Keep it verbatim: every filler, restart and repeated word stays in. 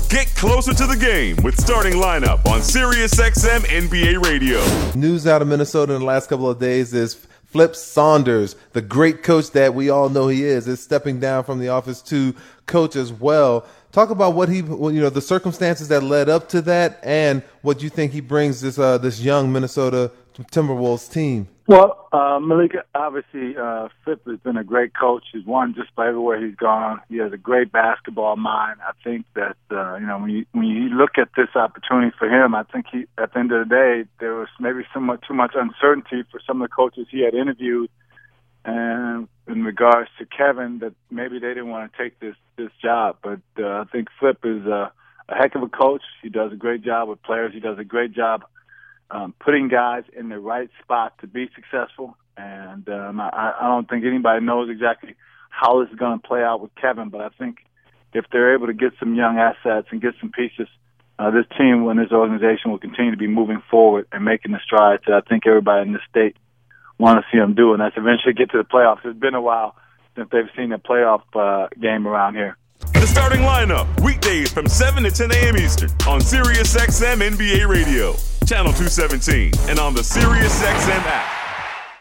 Get closer to the game with Starting Lineup on SiriusXM N B A Radio. News out of Minnesota in the last couple of days is Flip Saunders, the great coach that we all know he is, is stepping down from the office to coach as well. Talk about what he, you know, the circumstances that led up to that, and what you think he brings this uh, this young Minnesota Timberwolves team. Well, uh, Malika, obviously, uh, Flip has been a great coach. He's won just by everywhere he's gone. He has a great basketball mind. I think that, uh, you know, when you, when you look at this opportunity for him, I think he, at the end of the day, there was maybe somewhat too much uncertainty for some of the coaches he had interviewed, and in regards to Kevin, that maybe they didn't want to take this, this job. But uh, I think Flip is a, a heck of a coach. He does a great job with players. He does a great job Um, putting guys in the right spot to be successful. And um, I, I don't think anybody knows exactly how this is going to play out with Kevin, but I think if they're able to get some young assets and get some pieces, uh, this team and this organization will continue to be moving forward and making the strides that I think everybody in this state want to see them do, and that's eventually get to the playoffs. It's been a while since they've seen a playoff uh, game around here. The Starting Lineup, weekdays from seven to ten a.m. Eastern on SiriusXM N B A Radio, Channel two seventeen, and on the SiriusXM app.